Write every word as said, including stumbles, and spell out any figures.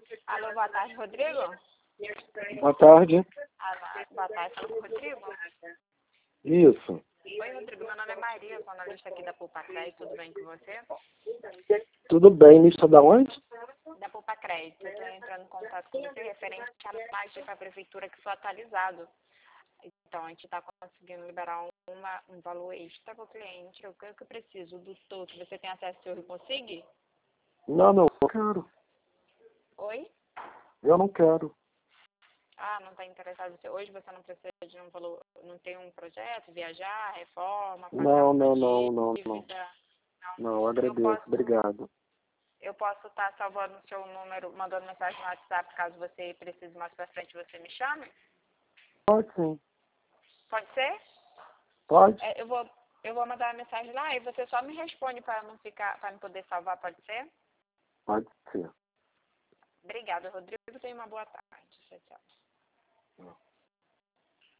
Alô, boa tarde, Rodrigo? Boa tarde. Alô, boa tarde, Rodrigo? Isso. Oi, Rodrigo, meu nome é Maria, sou analista aqui da Pulpacred, tudo bem com você? Tudo bem, lista da onde? Da Pulpacred, eu estou entrando em contato com você referente à parte para a prefeitura que foi atualizado. Então, a gente está conseguindo liberar uma, um valor extra para o cliente. O que eu preciso do todo? Você tem acesso ao Consig? Não, não, eu quero. Oi? Eu não quero. Ah, não está interessado. Hoje você não precisa de um valor, não tem um projeto, viajar, reforma, pagar Não, uma não, não, não, não. dívida? Não. Não, agradeço, Eu posso, obrigado. eu posso estar salvando o seu número, mandando mensagem no WhatsApp, caso você precise mais para frente, você me chame? Pode sim. Pode ser? Pode? É, eu vou, eu vou mandar uma mensagem lá e você só me responde para não ficar, para não poder salvar, pode ser? Pode ser. Obrigada, Rodrigo. Tenha uma boa tarde. Tchau, tchau.